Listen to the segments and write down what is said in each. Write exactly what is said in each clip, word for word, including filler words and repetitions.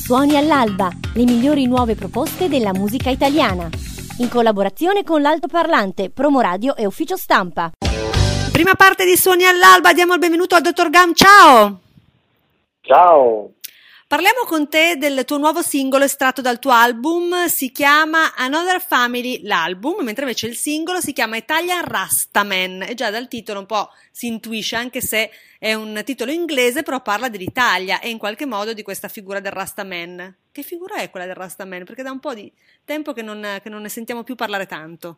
Suoni all'alba, le migliori nuove proposte della musica italiana. In collaborazione con l'Altoparlante, Promo Radio e Ufficio Stampa. Prima parte di Suoni all'alba, diamo il benvenuto al dottor Gam. Ciao! Ciao! Parliamo con te del tuo nuovo singolo estratto dal tuo album, si chiama Another Family l'album, mentre invece il singolo si chiama Italian Rastaman, e già dal titolo un po' si intuisce, anche se è un titolo inglese, però parla dell'Italia e in qualche modo di questa figura del Rastaman. Che figura è quella del Rastaman? Perché da un po' di tempo che non, che non ne sentiamo più parlare tanto.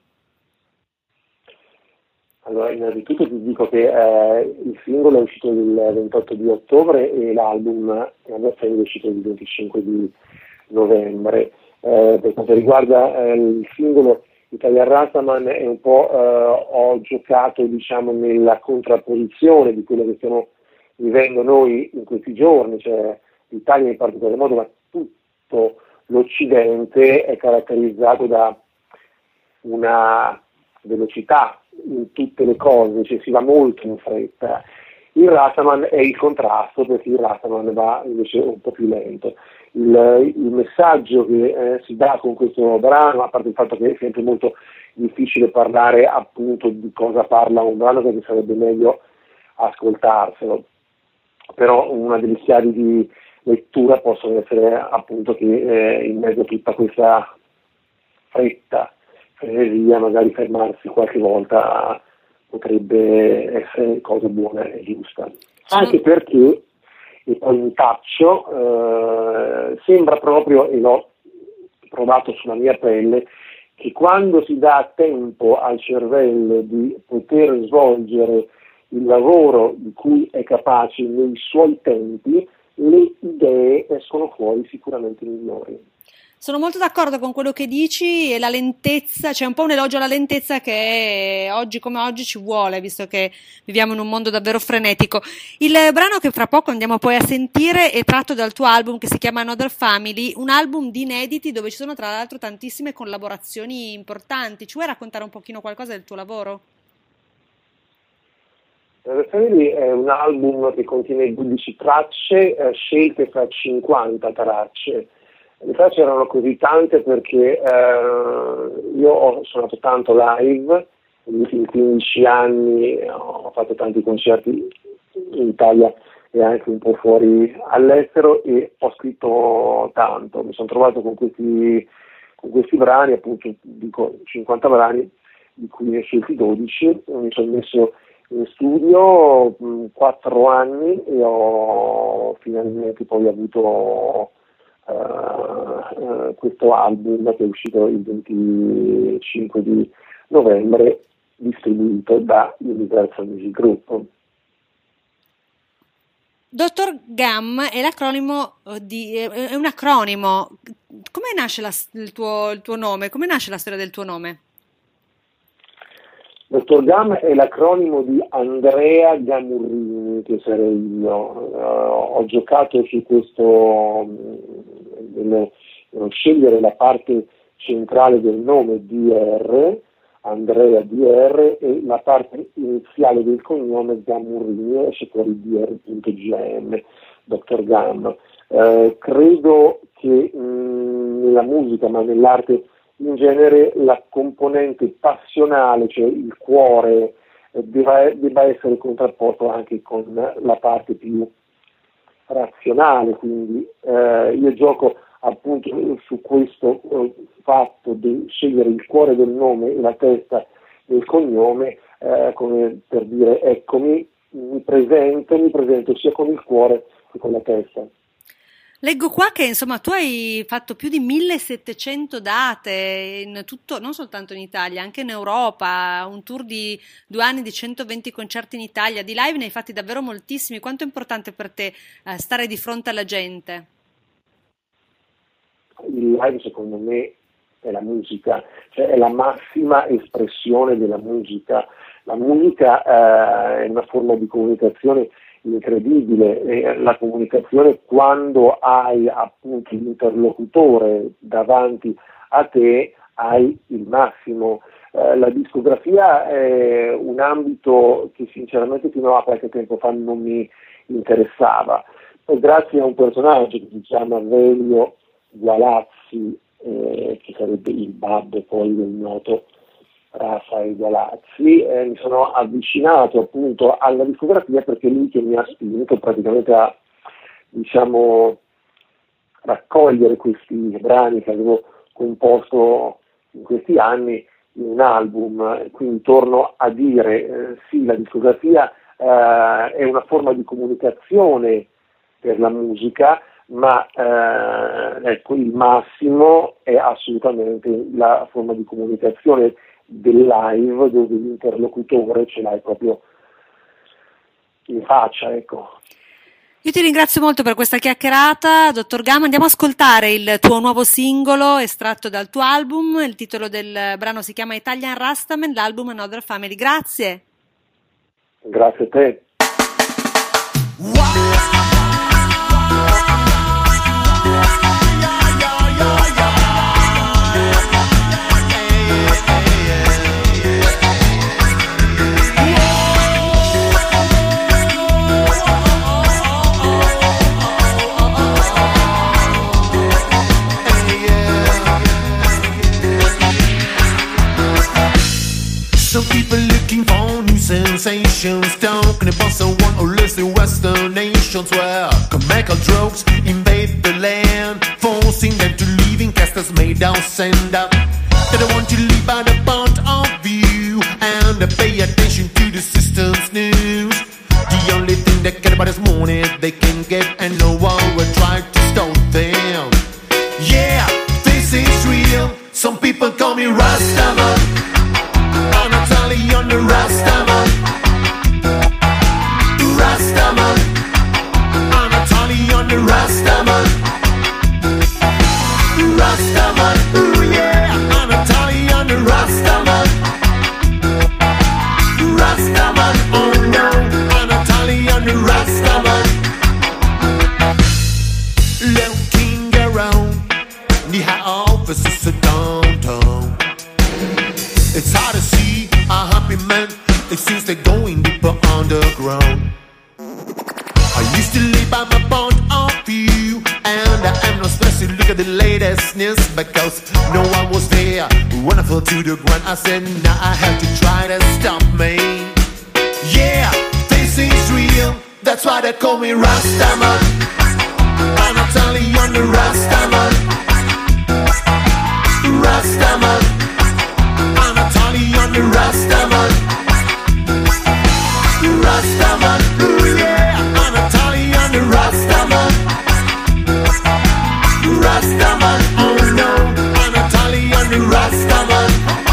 Allora, innanzitutto ti dico che eh, il singolo è uscito il ventotto di ottobre e l'album è uscito il venticinque di novembre. Eh, per quanto riguarda eh, il singolo Italian Rastaman, è un po' eh, ho giocato, diciamo, nella contrapposizione di quello che stiamo vivendo noi in questi giorni, cioè l'Italia in particolar modo, ma tutto l'Occidente è caratterizzato da una velocità in tutte le cose, cioè si va molto in fretta. Il Rastaman è il contrasto, perché il Rastaman va invece un po' più lento. Il, il messaggio che eh, si dà con questo brano, a parte il fatto che è sempre molto difficile parlare appunto di cosa parla un brano, perché sarebbe meglio ascoltarselo, però una delle chiavi di lettura possono essere appunto che eh, in mezzo a tutta questa fretta, frenesia, magari fermarsi qualche volta potrebbe essere cosa buona e giusta. Anche perché, e poi mi taccio, eh, sembra proprio, e l'ho provato sulla mia pelle, che quando si dà tempo al cervello di poter svolgere il lavoro di cui è capace nei suoi tempi, le idee escono fuori sicuramente migliori. Sono molto d'accordo con quello che dici, e la lentezza, c'è un po' un elogio alla lentezza che oggi come oggi ci vuole, visto che viviamo in un mondo davvero frenetico. Il brano che fra poco andiamo poi a sentire è tratto dal tuo album che si chiama Another Family, un album di inediti dove ci sono tra l'altro tantissime collaborazioni importanti. Ci vuoi raccontare un pochino qualcosa del tuo lavoro? Another Family è un album che contiene dodici tracce, eh, scelte fra cinquanta tracce. Le tracce erano così tante perché eh, io ho suonato tanto live, negli ultimi quindici anni ho fatto tanti concerti in Italia e anche un po' fuori all'estero, e ho scritto tanto. Mi sono trovato con questi, con questi brani, appunto dico cinquanta brani, di cui ne ho scelti dodici, mi sono messo in studio quattro anni e ho finalmente poi avuto Uh, uh, questo album che è uscito il venticinque di novembre, distribuito da Universal Music Group. Dottor Gam è l'acronimo di è un acronimo. Come nasce la, il, tuo, il tuo nome? Come nasce la storia del tuo nome? Dottor Gam è l'acronimo di Andrea Gamurrini, che sarei io. Uh, ho giocato su questo, nel, nel scegliere la parte centrale del nome D R, Andrea D R, e la parte iniziale del cognome Gamurrini, esce fuori D R punto G M, Dottor Gam. Uh, credo che mh, nella musica, ma nell'arte in genere, la componente passionale, cioè il cuore, eh, debba, debba essere contrapposto anche con la parte più razionale, quindi eh, io gioco appunto su questo eh, fatto di scegliere il cuore del nome e la testa del cognome, eh, come per dire eccomi, mi presento, mi presento sia con il cuore che con la testa. Leggo qua che insomma tu hai fatto più di millesettecento date in tutto, non soltanto in Italia, anche in Europa, un tour di due anni di centoventi concerti in Italia, di live ne hai fatti davvero moltissimi. Quanto è importante per te eh, stare di fronte alla gente? Il live secondo me è la musica, cioè è la massima espressione della musica. La musica eh, è una forma di comunicazione incredibile, e la comunicazione, quando hai appunto l'interlocutore davanti a te, hai il massimo. Eh, la discografia è un ambito che sinceramente fino a qualche tempo fa non mi interessava, grazie a un personaggio che si chiama Velio Gualazzi, eh, che sarebbe il babbo poi del noto Rafael Gualazzi, eh, mi sono avvicinato appunto alla discografia perché è lui che mi ha spinto praticamente a, diciamo, raccogliere questi brani che avevo composto in questi anni in un album. Quindi torno a dire, eh, sì, la discografia eh, è una forma di comunicazione per la musica, ma eh, ecco, il massimo è assolutamente la forma di comunicazione del live, dove l'interlocutore ce l'hai proprio in faccia, ecco. Io ti ringrazio molto per questa chiacchierata, dottor Gama. Andiamo ad ascoltare il tuo nuovo singolo estratto dal tuo album. Il titolo del brano si chiama Italian Rastaman, l'album Another Family. Grazie. Grazie a te. Some people looking for new sensations, talking about someone or listening Western nations where chemical drugs invade the land, forcing them to live in castles made of sand. They don't want to live by the point of view and they pay attention to the system's news. The only thing they care about is money they can get, and no one will try to stop them. Yeah, this is real. Some people call me Rastaman. On the Rastaman, Rastaman, I'm Italian, the Rastaman, Rastaman, ooh yeah, I'm Italian, the Rastaman, Rastaman, oh no, I'm Italian, the Rastaman. Looking around, the high offices are downtown. It's hard to see a happy man, it seems they're going deeper underground. I used to live by my point of view, and I am not supposed to look at the latest news because no one was there when I fell to the ground. I said, now I have to try to stop me. Yeah, this is real, that's why they call me Rastaman. I'm Italian, the Rastaman, Rastaman. On the Rastaman, Rastaman, ooh yeah, I'm Italian, the Rastaman, Rastaman, oh no, I'm Italian, the Rastaman.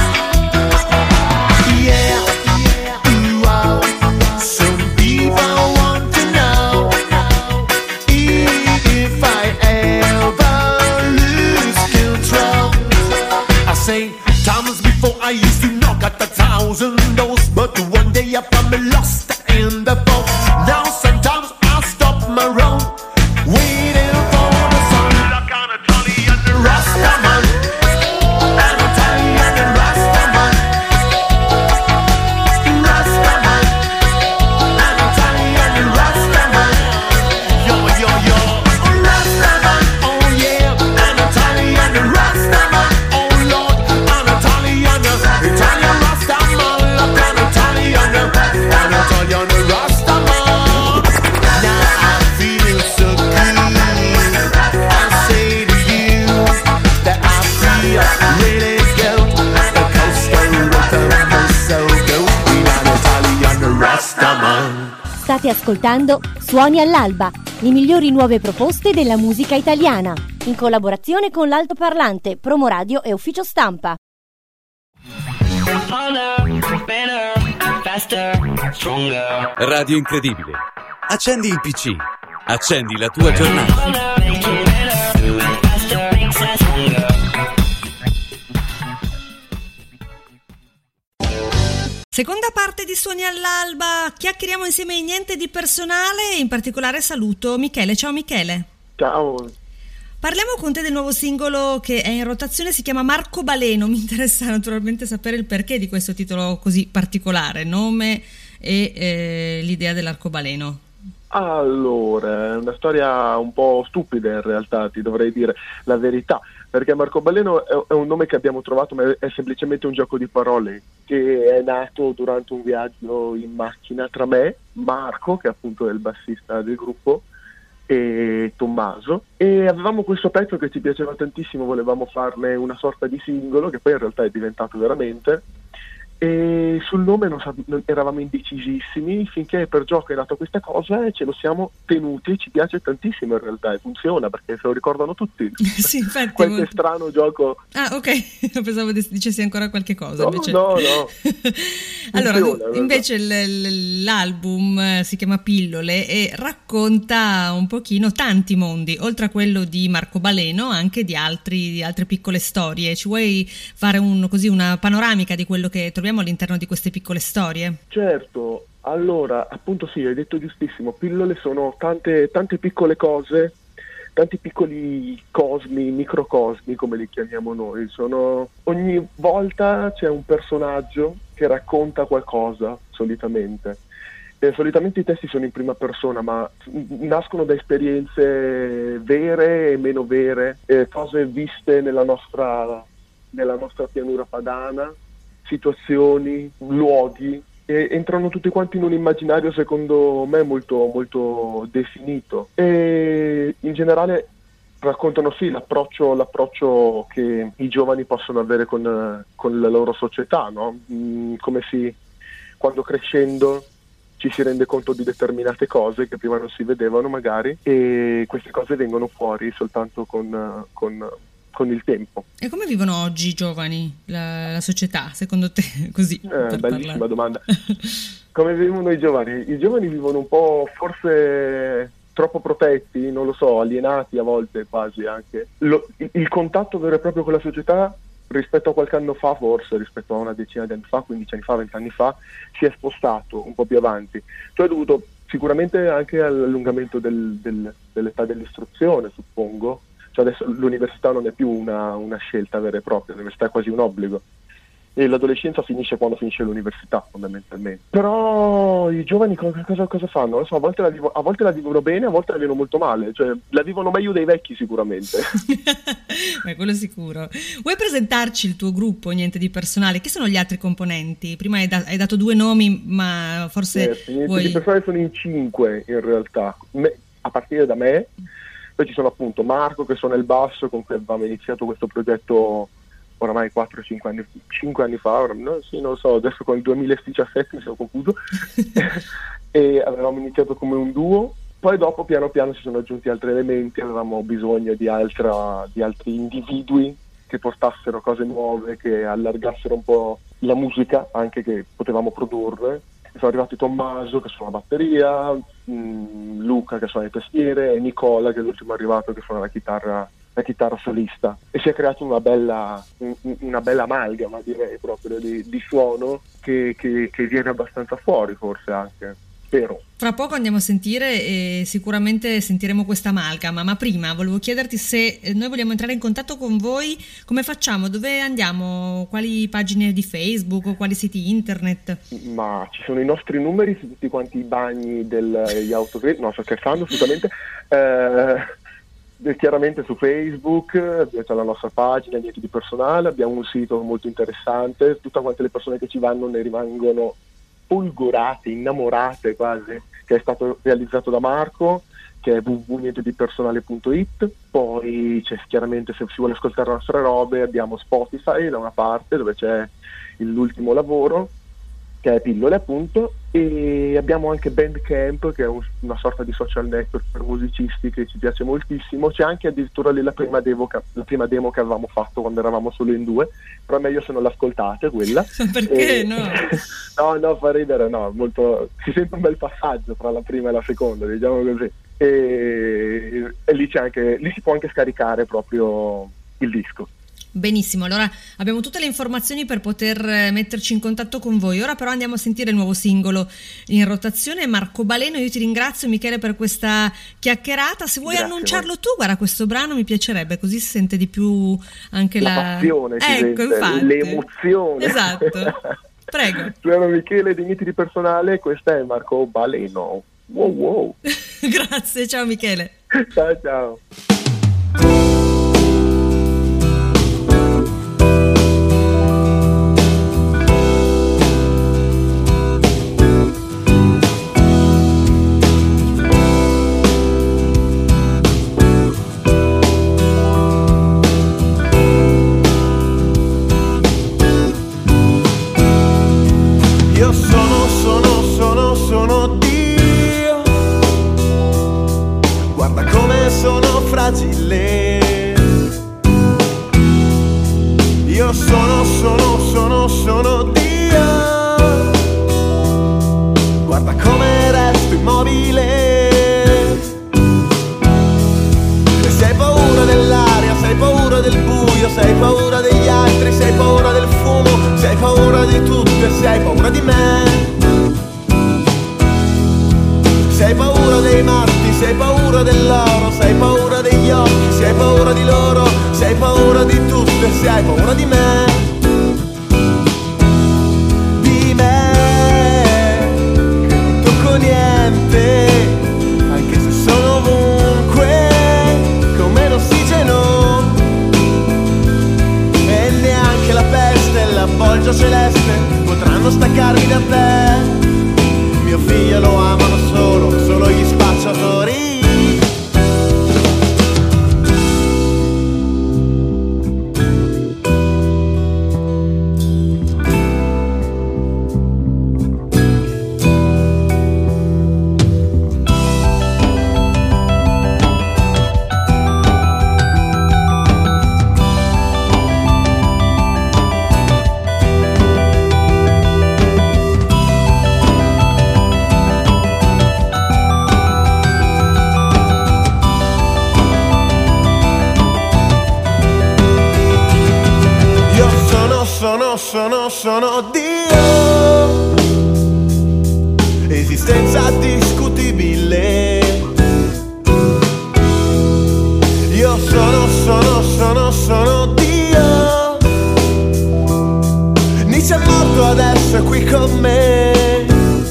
Yeah, ooh wow, some people want to know if I ever lose control. I say, times before I used to knock at a thousand doors, but one day I found me lost in the boat. Now sometimes I stop my road, waiting for the sun. Like an Italian Rastaman, an Italian Rastaman, Rastaman, an Italian Rastaman. Yo, yo, yo, Rastaman, oh yeah, an Italian Rastaman. Oh Lord, an Italian, Italian Rastaman, like an Italian, an Italian Rastaman. Now I feel so good. I say to you that I feel really good because the rhythm is so good. An Italian Rastaman. State ascoltando Suoni all'alba, le migliori nuove proposte della musica italiana, in collaborazione con l'altoparlante, Promo Radio e Ufficio Stampa. Radio incredibile. Accendi il P C. Accendi la tua giornata. Seconda parte di Suoni all'alba, chiacchieriamo insieme in Niente di personale, in particolare saluto Michele. Ciao Michele. Ciao. Parliamo con te del nuovo singolo che è in rotazione, si chiama Marco Baleno. Mi interessa naturalmente sapere il perché di questo titolo così particolare, nome e eh, l'idea dell'arcobaleno. Allora, è una storia un po' stupida in realtà, ti dovrei dire la verità, perché Marco Baleno è, è un nome che abbiamo trovato, ma è semplicemente un gioco di parole che è nato durante un viaggio in macchina tra me, Marco, che appunto è il bassista del gruppo, e Tommaso, e avevamo questo pezzo che ci piaceva tantissimo, volevamo farne una sorta di singolo, che poi in realtà è diventato veramente, e sul nome non, sab- non eravamo indecisissimi, finché per gioco è nata questa cosa e ce lo siamo tenuti. Ci piace tantissimo in realtà e funziona, perché se lo ricordano tutti. Sì, infatti, qualche molto... strano gioco. Ah, ok, pensavo dicessi ancora qualche cosa. No, invece... no, no. Allora, funziona, invece l- l'album si chiama Pillole e racconta un pochino tanti mondi, oltre a quello di Marco Baleno, anche di, altri, di altre piccole storie. Ci vuoi fare un, così una panoramica di quello che troviamo all'interno di queste piccole storie? Certo, allora appunto sì, hai detto giustissimo, pillole sono tante, tante piccole cose, tanti piccoli cosmi, microcosmi come li chiamiamo noi, sono ogni volta c'è un personaggio che racconta qualcosa solitamente. E solitamente i testi sono in prima persona, ma nascono da esperienze vere e meno vere, eh, cose viste nella nostra, nella nostra pianura padana, situazioni, luoghi, e entrano tutti quanti in un immaginario secondo me molto, molto definito, e in generale raccontano sì l'approccio, l'approccio che i giovani possono avere con, con la loro società, no? Mm, come si, quando crescendo ci si rende conto di determinate cose che prima non si vedevano magari, e queste cose vengono fuori soltanto con, con con il tempo. E come vivono oggi i giovani, la, la società, secondo te? Così, eh, bellissima parlare. Domanda. Come vivono i giovani? I giovani vivono un po' forse troppo protetti, non lo so, alienati a volte quasi anche. Lo, il, il contatto vero e proprio con la società rispetto a qualche anno fa, forse rispetto a una decina di anni fa, quindici anni fa, venti anni fa, si è spostato un po' più avanti. Cioè è dovuto sicuramente anche all'allungamento del, del, dell'età dell'istruzione, suppongo. Cioè adesso l'università non è più una, una scelta vera e propria, l'università è quasi un obbligo, e l'adolescenza finisce quando finisce l'università fondamentalmente. Però i giovani cosa, cosa, cosa fanno? Non so, a volte, la vivo, a volte la vivono bene, a volte la vivono molto male, cioè la vivono meglio dei vecchi sicuramente. Beh, quello sicuro. Vuoi presentarci il tuo gruppo, Niente di Personale? Chi sono gli altri componenti? Prima hai, da- hai dato due nomi, ma forse eh, Niente vuoi... di Personale sono in cinque in realtà, me, a partire da me. Poi ci sono appunto Marco che suona il basso, con cui avevamo iniziato questo progetto oramai quattro cinque anni, cinque anni fa, ora, no, sì, non lo so, adesso con il duemiladiciassette mi sono confuso, e avevamo iniziato come un duo. Poi dopo piano piano si sono aggiunti altri elementi, avevamo bisogno di, altra, di altri individui che portassero cose nuove, che allargassero un po' la musica anche che potevamo produrre. Sono arrivati Tommaso che suona la batteria, mh, Luca che suona le tastiere e Nicola che è l'ultimo arrivato che suona la chitarra, la chitarra solista, e si è creata una bella, un, una bella amalgama direi proprio di, di suono che, che, che viene abbastanza fuori forse anche. Spero. Fra poco andiamo a sentire e sicuramente sentiremo questa amalgama, ma prima volevo chiederti se noi vogliamo entrare in contatto con voi, come facciamo? Dove andiamo? Quali pagine di Facebook o quali siti internet? Ma ci sono i nostri numeri su tutti quanti i bagni degli autogrill, no, sto scherzando assolutamente, eh, chiaramente su Facebook c'è la nostra pagina Niente di Personale, abbiamo un sito molto interessante, tutte quante le persone che ci vanno ne rimangono folgorate, innamorate quasi, che è stato realizzato da Marco, che è w w w punto niente di personale punto i t. Poi c'è chiaramente, se si vuole ascoltare le nostre robe, abbiamo Spotify da una parte dove c'è l'ultimo lavoro che è Pillole appunto, e abbiamo anche Bandcamp che è un, una sorta di social network per musicisti che ci piace moltissimo. C'è anche addirittura lì la prima demo che, la prima demo che avevamo fatto quando eravamo solo in due, però è meglio se non l'ascoltate quella. Perché e, no? no, no, fa ridere, no, molto, si sente un bel passaggio tra la prima e la seconda, diciamo così. E, e lì c'è anche, lì si può anche scaricare proprio il disco. Benissimo, allora abbiamo tutte le informazioni per poter metterci in contatto con voi. Ora però andiamo a sentire il nuovo singolo in rotazione, Marco Baleno. Io ti ringrazio, Michele, per questa chiacchierata. Se vuoi Grazie annunciarlo tu, guarda, questo brano mi piacerebbe, così si sente di più anche la, la passione, ecco, infatti. L'emozione. Esatto, prego. Sono Michele di Niente di Personale, questa è Marco Baleno. Wow wow. Grazie, ciao Michele. Ciao ciao. Io sono, sono, sono, sono Dio. Guarda come resto immobile. E se hai paura dell'aria, se hai paura del buio, se hai paura degli altri, se hai paura del fumo, se hai paura di tutto e se hai paura di me. Se hai paura dei matti, se hai paura dell'oro, se hai paura degli occhi, se hai paura di loro, se hai paura di tutto e se hai paura di me. Di me, che non tocco niente, anche se sono ovunque, come l'ossigeno. E neanche la peste e la bolgia celeste potranno staccarmi da te. Mio figlio lo amano solo, solo gli spacciatori. Sono, sono, sono Dio, esistenza discutibile. Io sono, sono, sono, sono Dio. Nietzsche è morto, adesso è qui con me.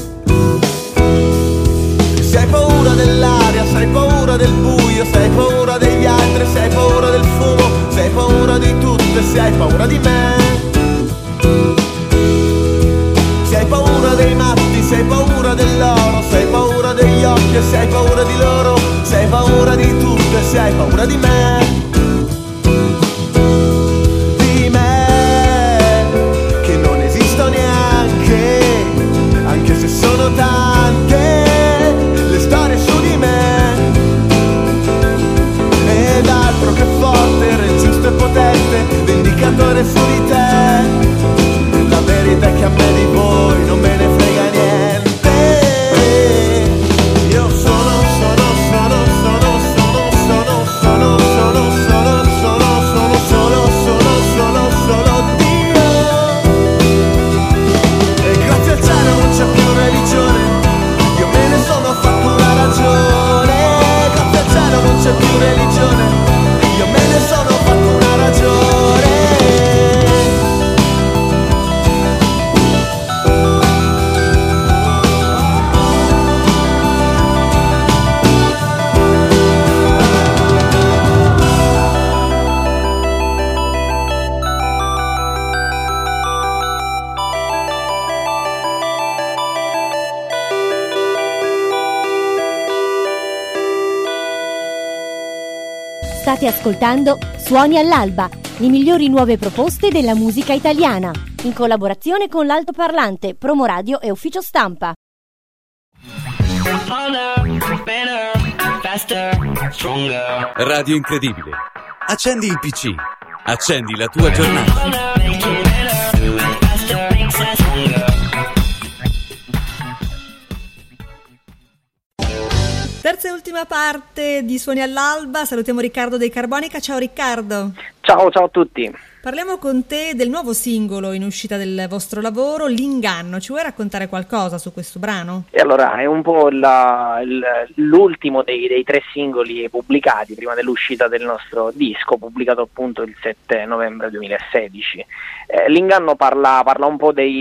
Se hai paura dell'aria, se hai paura del buio, se hai paura degli altri, se hai paura del fumo, se hai paura di tutto e se hai paura di me. Se hai paura dei matti, se hai paura dell'oro, se hai paura degli occhi e se hai paura di loro, se hai paura di tutto e se hai paura di me. Di me, che non esisto neanche, anche se sono tante le storie su di me. Ed altro che forte, giusto e potente, vendicatore su di te. La verità è che a me di voi non me ne frega niente. Io sono, sono, sono, sono, sono, sono, sono, sono, sono, sono, sono, solo, sono, sono, solo Dio. E grazie al cielo non c'è più religione, io me ne sono fatto una ragione. Grazie al cielo non c'è più religione, io me ne sono fatto una ragione. State ascoltando Suoni all'alba, le migliori nuove proposte della musica italiana, in collaborazione con l'altoparlante, Promo Radio e Ufficio Stampa. Radio Incredibile. Accendi il P C. Accendi la tua giornata. Terza e ultima parte di Suoni all'alba, salutiamo Riccardo dei Carbonica. Ciao Riccardo. Ciao, ciao a tutti. Parliamo con te del nuovo singolo in uscita del vostro lavoro, L'inganno. Ci vuoi raccontare qualcosa su questo brano? E allora, è un po' la, il, l'ultimo dei, dei tre singoli pubblicati prima dell'uscita del nostro disco, pubblicato appunto il sette novembre duemilasedici. Eh, L'inganno parla, parla un po' dei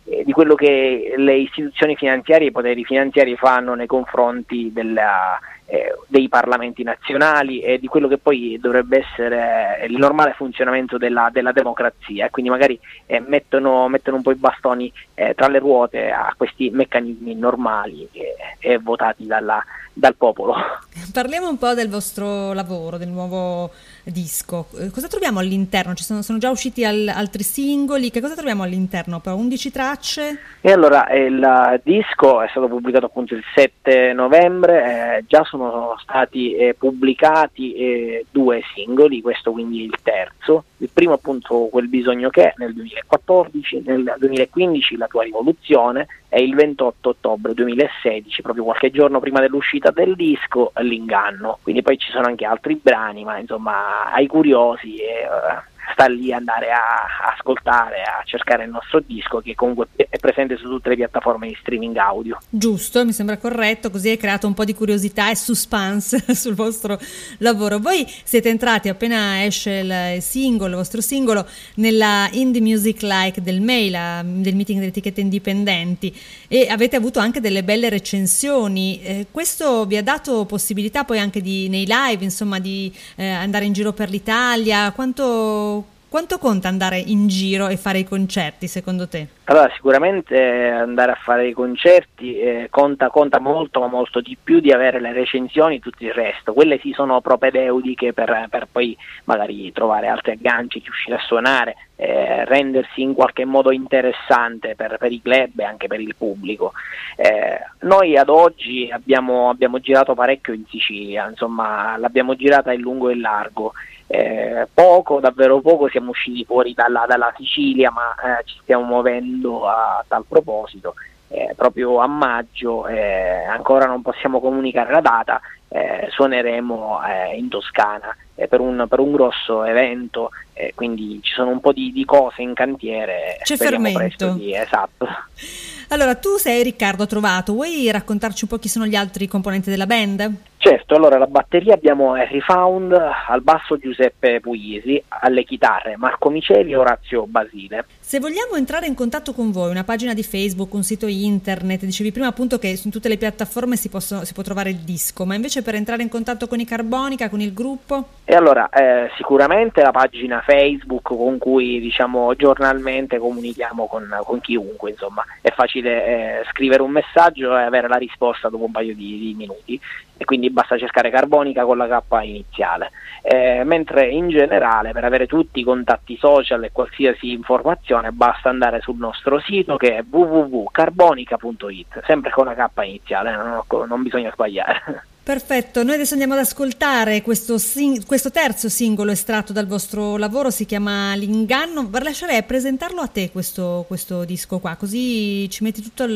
eh, di quello che le istituzioni finanziarie e i poteri finanziari fanno nei confronti della, eh, dei parlamenti nazionali e di quello che poi dovrebbe essere il normale funzionamento della, della democrazia, e quindi magari eh, mettono, mettono un po' i bastoni eh, tra le ruote a questi meccanismi normali e eh, votati dalla, dal popolo. Parliamo un po' del vostro lavoro, del nuovo disco. Eh, cosa troviamo all'interno? Ci sono, sono già usciti al, altri singoli, che cosa troviamo all'interno? Poi undici tracce? E allora il disco è stato pubblicato appunto il sette novembre, eh, già sono stati eh, pubblicati eh, due singoli, questo quindi il terzo, il primo appunto Quel bisogno che nel duemilaquattordici, nel duemilaquindici La tua rivoluzione e il ventotto ottobre duemilasedici, proprio qualche giorno prima dell'uscita del disco, L'inganno. Quindi poi ci sono anche altri brani, ma insomma ai curiosi e uh, sta lì andare a, a ascoltare, a cercare il nostro disco, che comunque è presente su tutte le piattaforme di streaming audio. Giusto, mi sembra corretto, così hai creato un po' di curiosità e suspense sul vostro lavoro. Voi siete entrati appena esce il singolo, il vostro singolo, nella Indie Music Like del M E I, la, del meeting delle etichette indipendenti, e avete avuto anche delle belle recensioni. Eh, questo vi ha dato possibilità poi anche di, nei live, insomma, di eh, andare in giro per l'Italia. Quanto Quanto conta andare in giro e fare i concerti, secondo te? Allora, sicuramente andare a fare i concerti eh, conta, conta molto, ma molto di più di avere le recensioni e tutto il resto. Quelle sì sono propedeutiche per, per poi magari trovare altri agganci, riuscire a suonare, eh, rendersi in qualche modo interessante per, per i club e anche per il pubblico. Eh, noi ad oggi abbiamo, abbiamo girato parecchio in Sicilia, insomma l'abbiamo girata in lungo e in largo. Eh, poco, davvero poco siamo usciti fuori dalla, dalla Sicilia, ma eh, ci stiamo muovendo a tal proposito. Eh, proprio a maggio, eh, ancora non possiamo comunicare la data, eh, suoneremo eh, in Toscana eh, per, un, per un grosso evento, eh, quindi ci sono un po' di, di cose in cantiere. C'è speriamo fermento. Presto di, esatto. Allora, tu sei Riccardo Trovato, vuoi raccontarci un po' chi sono gli altri componenti della band? Certo, allora la batteria abbiamo Harry Found, al basso Giuseppe Puglisi, alle chitarre Marco Miceli e Orazio Basile. Se vogliamo entrare in contatto con voi, una pagina di Facebook, un sito internet, dicevi prima appunto che su tutte le piattaforme si, possono, si può trovare il disco, ma invece per entrare in contatto con i Carbonica, con il gruppo? E allora eh, sicuramente la pagina Facebook con cui diciamo giornalmente comunichiamo con, con chiunque, insomma è facile eh, scrivere un messaggio e avere la risposta dopo un paio di, di minuti, e quindi basta cercare Carbonica con la K iniziale, eh, mentre in generale per avere tutti i contatti social e qualsiasi informazione basta andare sul nostro sito, che è w w w punto carbonica punto i t, sempre con la K iniziale, non, non bisogna sbagliare. Perfetto, noi adesso andiamo ad ascoltare questo, sing- questo terzo singolo estratto dal vostro lavoro, si chiama L'inganno. Lascerei presentarlo a te questo, questo disco qua, così ci metti tutto il,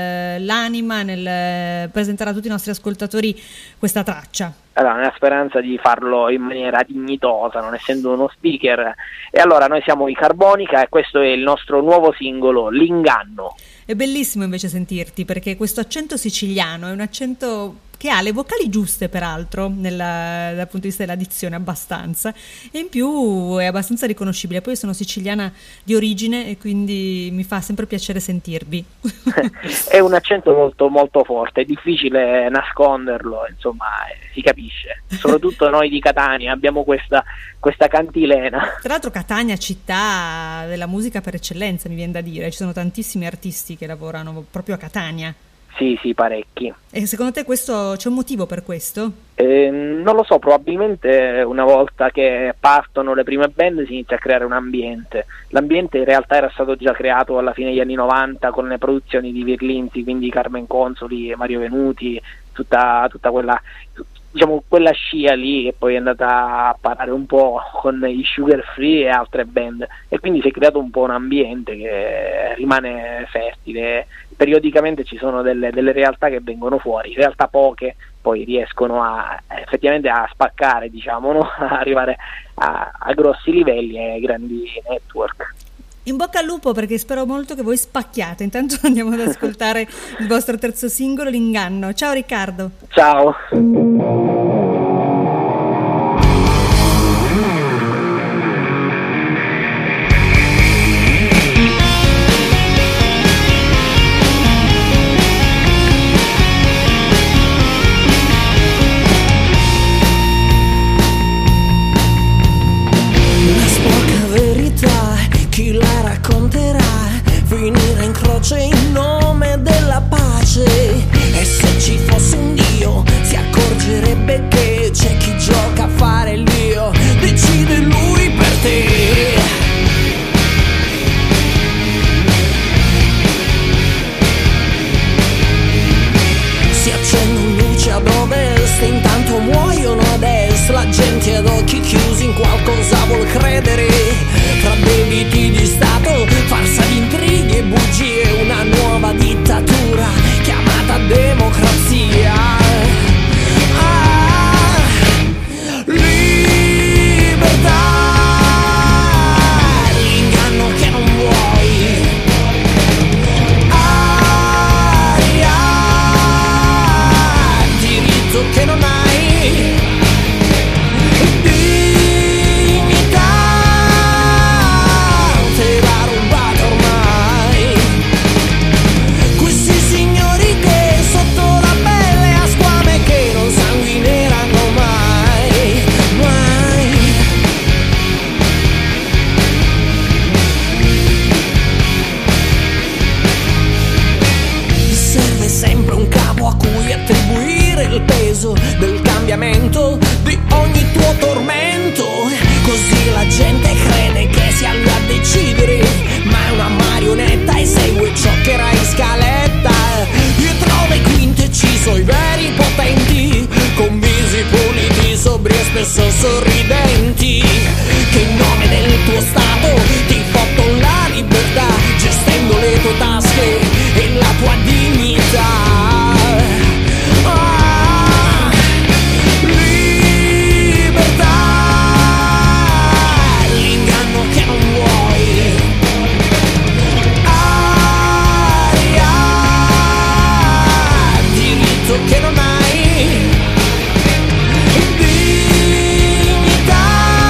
l'anima nel presentare a tutti i nostri ascoltatori questa traccia. Allora, nella speranza di farlo in maniera dignitosa, non essendo uno speaker. E allora noi siamo i Carbonica e questo è il nostro nuovo singolo, L'inganno. È bellissimo invece sentirti, perché questo accento siciliano è un accento che ha le vocali giuste peraltro nella, dal punto di vista della dizione, abbastanza, e in più è abbastanza riconoscibile. Poi io sono siciliana di origine e quindi mi fa sempre piacere sentirvi. È un accento molto molto forte, è difficile nasconderlo, insomma si capisce, soprattutto noi di Catania abbiamo questa, questa cantilena. Tra l'altro Catania città della musica per eccellenza, mi viene da dire, ci sono tantissimi artisti che lavorano proprio a Catania. Sì, sì, parecchi. E secondo te questo c'è un motivo per questo? Eh, non lo so, probabilmente una volta che partono le prime band si inizia a creare un ambiente. L'ambiente in realtà era stato già creato alla fine degli anni novanta con le produzioni di Virlinzi, quindi Carmen Consoli, Mario Venuti, tutta, tutta quella, diciamo, quella scia lì che poi è andata a parare un po' con i Sugar Free e altre band, e quindi si è creato un po' un ambiente che rimane fertile. Periodicamente ci sono delle, delle realtà che vengono fuori, in realtà poche poi riescono a effettivamente a spaccare, diciamo, no? A arrivare a, a grossi livelli e ai grandi network. In bocca al lupo, perché spero molto che voi spacchiate. Intanto andiamo ad ascoltare il vostro terzo singolo, L'inganno. Ciao Riccardo. Ciao. croce in nome della pace. E se ci fosse un Dio si accorgerebbe che c'è chi gioca a fare l'io, decide lui per te. Si accendono luci ad ovest e intanto muoiono ad est. La gente ad occhi chiusi in qualcosa vuol credere. Fra debiti di Stato, farsa di intrighi e bugie, una nuova dittatura chiamata democrazia. Ah, libertà, l'inganno che non vuoi. Aria, diritto che non hai. Il peso del cambiamento di ogni tuo tormento, così la gente crede che sia lui a decidere, ma è una marionetta e segue ciò che era in scaletta. Dietro le quinte ci sono i veri potenti, con visi puliti, sobri e spesso sorridenti, che in nome del tuo stato ti fottono la libertà, gestendo le tue tasche e la tua dignità. Che non hai dignità,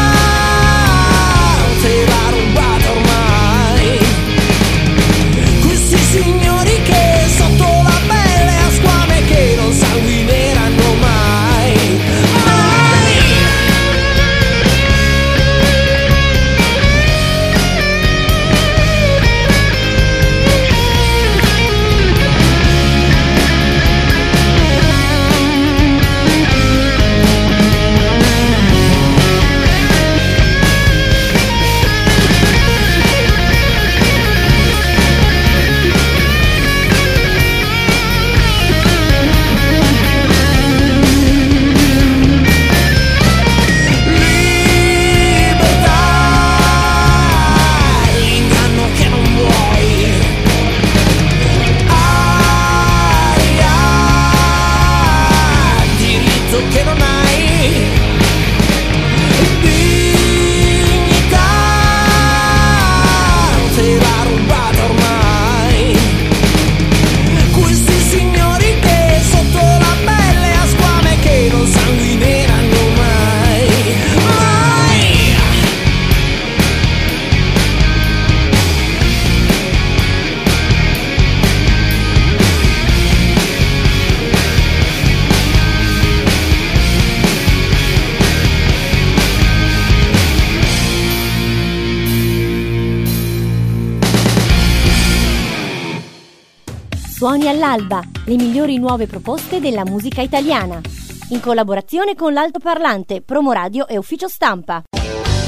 te l'ha rubata ormai. Questi signori che sotto la pelle a squame che non sanguineranno mai, mai. Che non hai dignità, te l'ha rubata ormai. Questi signori che sotto la pelle a squame che non sanguineranno mai, mai. Suoni all'alba, le migliori nuove proposte della musica italiana. In collaborazione con l'altoparlante, Promoradio e Ufficio Stampa.